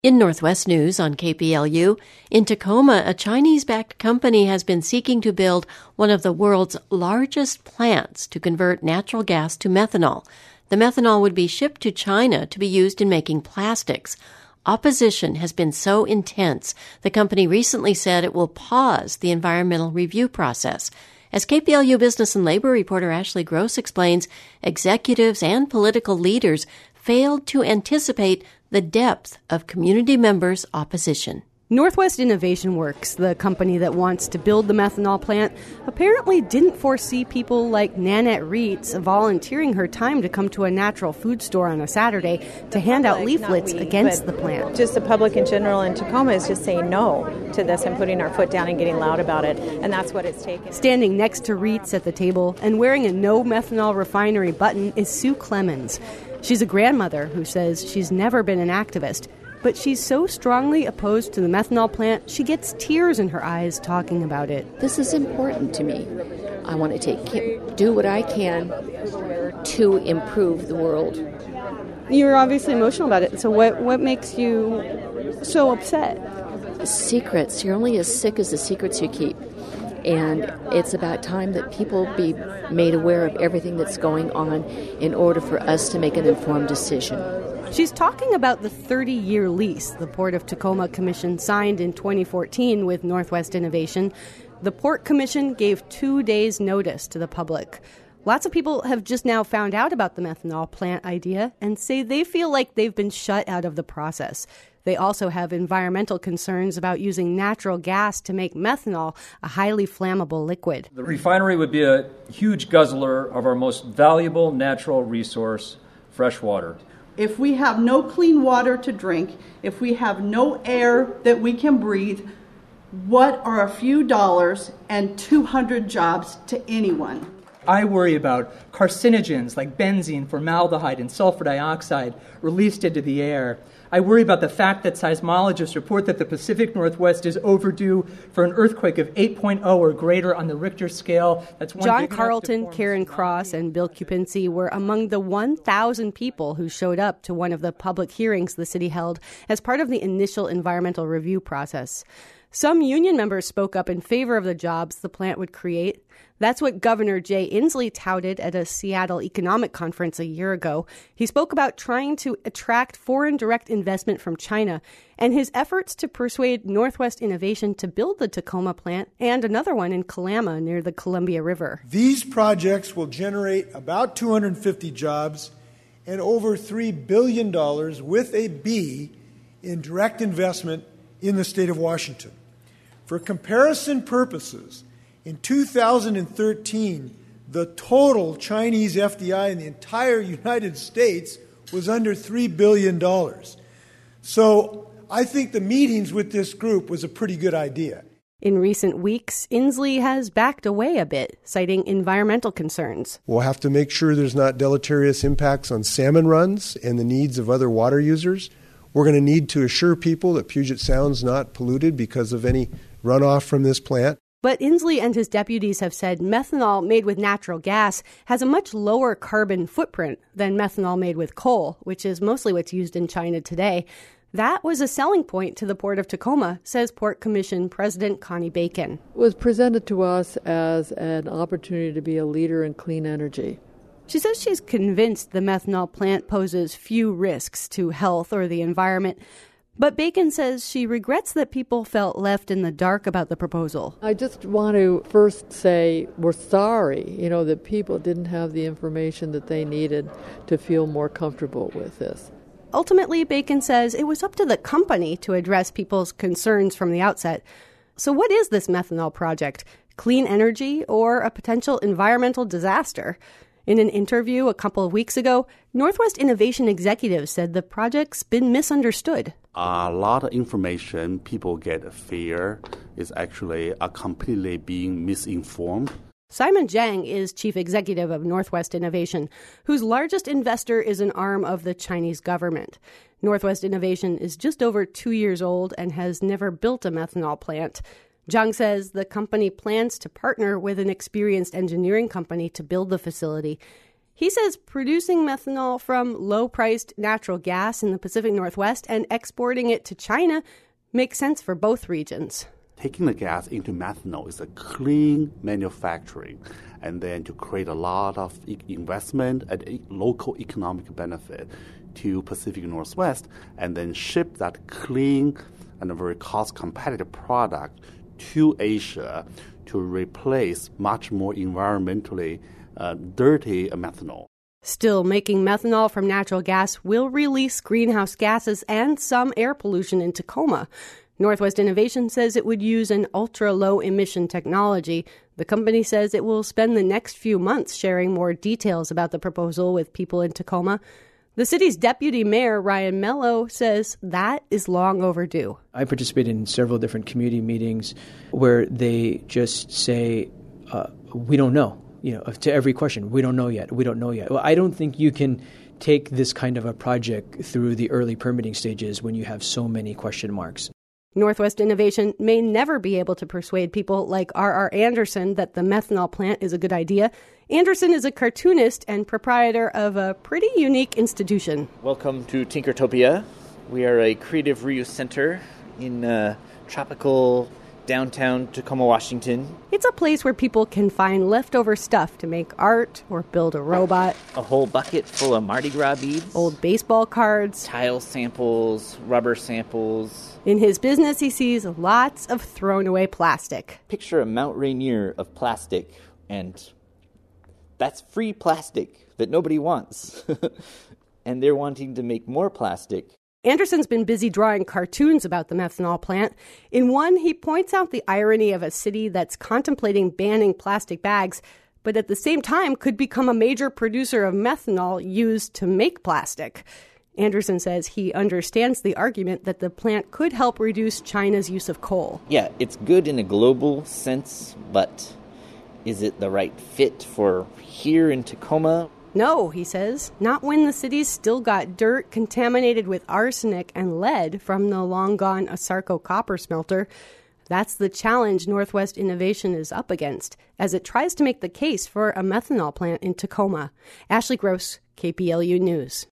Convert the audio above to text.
In Northwest News on KPLU, in Tacoma, a Chinese-backed company has been seeking to build one of the world's largest plants to convert natural gas to methanol. The methanol would be shipped to China to be used in making plastics. Opposition has been so intense, the company recently said it will pause the environmental review process. As KPLU Business and Labor reporter Ashley Gross explains, executives and political leaders failed to anticipate the depth of community members' opposition. Northwest Innovation Works, the company that wants to build the methanol plant, apparently didn't foresee people like Nanette Reitz volunteering her time to come to a natural food store on a Saturday to hand out leaflets against the plant. Just the public in general in Tacoma is just saying no to this and putting our foot down and getting loud about it, and that's what it's taken. Standing next to Reitz at the table and wearing a no methanol refinery button is Sue Clemens. She's a grandmother who says she's never been an activist, but she's so strongly opposed to the methanol plant, she gets tears in her eyes talking about it. This is important to me. I want to do what I can to improve the world. You're obviously emotional about it, so what makes you so upset? Secrets. You're only as sick as the secrets you keep. And it's about time that people be made aware of everything that's going on in order for us to make an informed decision. She's talking about the 30-year lease the Port of Tacoma Commission signed in 2014 with Northwest Innovation. The Port Commission gave 2 days' notice to the public. Lots of people have just now found out about the methanol plant idea and say they feel like they've been shut out of the process. They also have environmental concerns about using natural gas to make methanol, a highly flammable liquid. The refinery would be a huge guzzler of our most valuable natural resource, fresh water. If we have no clean water to drink, if we have no air that we can breathe, what are a few dollars and 200 jobs to anyone? I worry about carcinogens like benzene, formaldehyde, and sulfur dioxide released into the air. I worry about the fact that seismologists report that the Pacific Northwest is overdue for an earthquake of 8.0 or greater on the Richter scale. That's one. John Carlton, Karen Cross, and Bill Kupinski were among the 1,000 people who showed up to one of the public hearings the city held as part of the initial environmental review process. Some union members spoke up in favor of the jobs the plant would create. That's what Governor Jay Inslee touted at a Seattle economic conference a year ago. He spoke about trying to attract foreign direct investment from China and his efforts to persuade Northwest Innovation to build the Tacoma plant and another one in Kalama near the Columbia River. These projects will generate about 250 jobs and over $3 billion with a B in direct investment in the state of Washington. For comparison purposes, in 2013, the total Chinese FDI in the entire United States was under $3 billion. So I think the meetings with this group was a pretty good idea. In recent weeks, Inslee has backed away a bit, citing environmental concerns. We'll have to make sure there's not deleterious impacts on salmon runs and the needs of other water users. We're going to need to assure people that Puget Sound's not polluted because of any runoff from this plant. But Inslee and his deputies have said methanol made with natural gas has a much lower carbon footprint than methanol made with coal, which is mostly what's used in China today. That was a selling point to the Port of Tacoma, says Port Commission President Connie Bacon. It was presented to us as an opportunity to be a leader in clean energy. She says she's convinced the methanol plant poses few risks to health or the environment. But Bacon says she regrets that people felt left in the dark about the proposal. I just want to first say we're sorry, that people didn't have the information that they needed to feel more comfortable with this. Ultimately, Bacon says it was up to the company to address people's concerns from the outset. So what is this methanol project? Clean energy or a potential environmental disaster? In an interview a couple of weeks ago, Northwest Innovation executives said the project's been misunderstood. A lot of information people get fear is actually completely being misinformed. Simon Zhang is chief executive of Northwest Innovation, whose largest investor is an arm of the Chinese government. Northwest Innovation is just over 2 years old and has never built a methanol plant. Zhang says the company plans to partner with an experienced engineering company to build the facility. He says producing methanol from low-priced natural gas in the Pacific Northwest and exporting it to China makes sense for both regions. Taking the gas into methanol is a clean manufacturing, and then to create a lot of investment and local economic benefit to Pacific Northwest, and then ship that clean and a very cost-competitive product to Asia to replace much more environmentally dirty methanol. Still, making methanol from natural gas will release greenhouse gases and some air pollution in Tacoma. Northwest Innovation says it would use an ultra-low emission technology. The company says it will spend the next few months sharing more details about the proposal with people in Tacoma. The city's deputy mayor, Ryan Mello, says that is long overdue. I participated in several different community meetings where they just say, we don't know. To every question, we don't know yet. Well, I don't think you can take this kind of a project through the early permitting stages when you have so many question marks. Northwest Innovation may never be able to persuade people like R.R. Anderson that the methanol plant is a good idea. Anderson is a cartoonist and proprietor of a pretty unique institution. Welcome to Tinkertopia. We are a creative reuse center in tropical downtown Tacoma, Washington. It's a place where people can find leftover stuff to make art or build a robot. A whole bucket full of Mardi Gras beads. Old baseball cards. Tile samples, rubber samples. In his business, he sees lots of thrown-away plastic. Picture a Mount Rainier of plastic, and that's free plastic that nobody wants. And they're wanting to make more plastic. Anderson's been busy drawing cartoons about the methanol plant. In one, he points out the irony of a city that's contemplating banning plastic bags, but at the same time could become a major producer of methanol used to make plastic. Anderson says he understands the argument that the plant could help reduce China's use of coal. Yeah, it's good in a global sense, but is it the right fit for here in Tacoma? No, he says, not when the city's still got dirt contaminated with arsenic and lead from the long-gone Asarco copper smelter. That's the challenge Northwest Innovation is up against as it tries to make the case for a methanol plant in Tacoma. Ashley Gross, KPLU News.